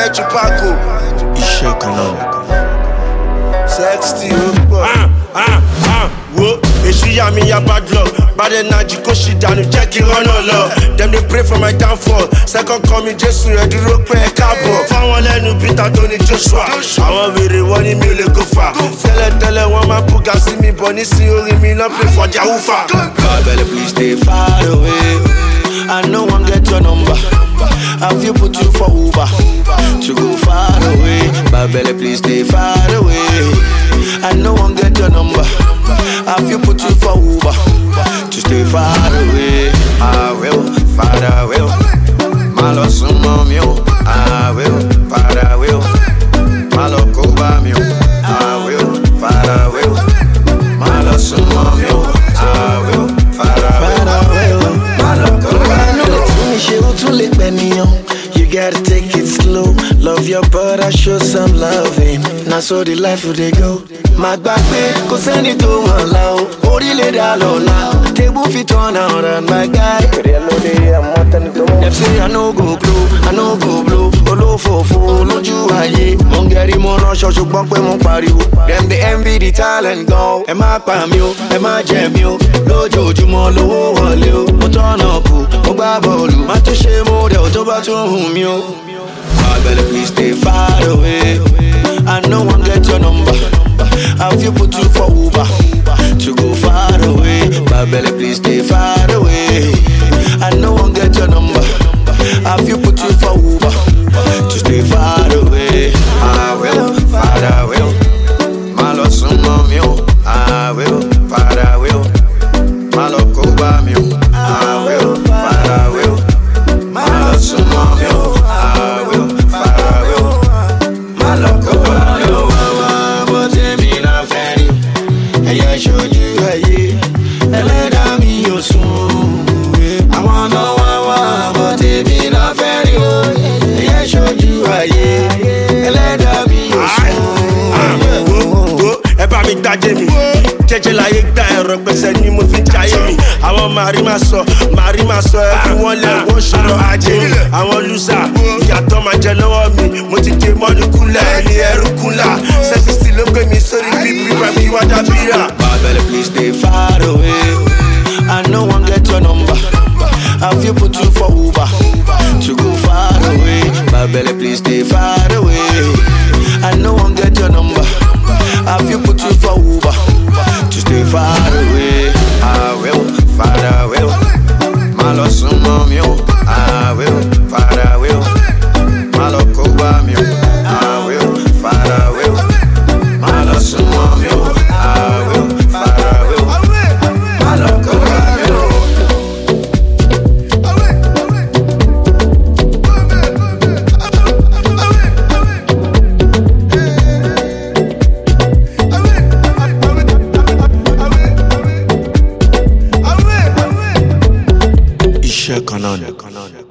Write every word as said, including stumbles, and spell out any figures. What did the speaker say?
ẹ̀ chupaco. Iṣẹ́ kan náà ni. Sexty ó pọ̀. Ah ah ah wo èṣù yà mí ya bad luck. Bàdé Nàjí kò ṣì dànù jẹ́ kí rọ́nà lọ. Dem dey pray for my downfall. Second coming Jésù ẹ̀ dúró pé ẹ káàbọ̀. Fáwọn lẹ́nu Peter tó ní Joshua. Àwọn wèrè wọ́n ní mi ò lè go far. Tẹ́lẹ̀tẹ́lẹ̀ wọ́n máa búga sí mi bọ̀ nísìnyí orí mi náà pè fọjà wúfà. God better please stay far away. I no one get your number. Have you put you for Uber to go far away? God better please stay far away. I no one get your number. Have you put you for Uber to stay far away? I will, Father will. Malo sumo mio. I will, Father will. Malo kuba mio. I will, Father will. Malo sumo mio. I will, Father will. Malo kuba mio. You gotta take it slow. Love your brother, show some loving. Now so the life will they go. My back bed, cause I need to allow. Orile da lola. Table fit on out and my guy. Them say I no go glow, I no go blow. Olo fofo, loju aye. Mongeri mono shoshu bokwe mon pariwo. Them they envy the talent go. Ema pa mi o, ema jam mi o. Lójoojúmọ́ lówó wọlé o. Mo turn up o, mo gbá bọ́ọ̀lù. Má tún ṣe mo dẹ̀ o tó bá tún hùn mí o. God better please stay far away. I no one get your number. Have you put you for Uber to go far away? God better please stay far away. I no one get your number. Have you put you for Uber to stay far away? I will, Father will. Malo sumo mio. I will, Father will. Malo kuba mio. I will, Father will. Malo sumo mio. I will, Father will. Malo kuba mio. But me na feri. Eya shoju aye. Eleda mi yo sun. I wanna wawa, but me na feri o. Eya shoju aye. Eleda mi yo sun. Ẹ bá mi gbájé mi. Jẹ́jẹ́ láyé gba ẹ̀rọ gbèsè ni mo fi ń jayé mi. Àwọn màrí máa sọ, màrí máa sọ ẹ fi wọ́n lẹ̀ wọ́n ṣọ̀rọ̀ ajé mi. Àwọn lùsà, ìyàtọ̀ máa jẹ lọ́wọ́ mi. Mo ti dé mọ́nú kúlẹ̀ ẹni ẹrú kúlà. Sẹ́sìsì ló gbé mi sórí bíbí pẹ̀lú ìwádà bíra. God better please stay far away. I no one get your number. Have you put you for Uber to go far away? God better please stay far away. I no one get your number. Have you put you for Uber to stay far away? I will, Father will. Malo sumo mio. I will, Father will. Malo kuba mio. I will, Father will. Malo sumo mio. I will, Father will. Malo kuba mio. Iṣẹ́ kan náà ni.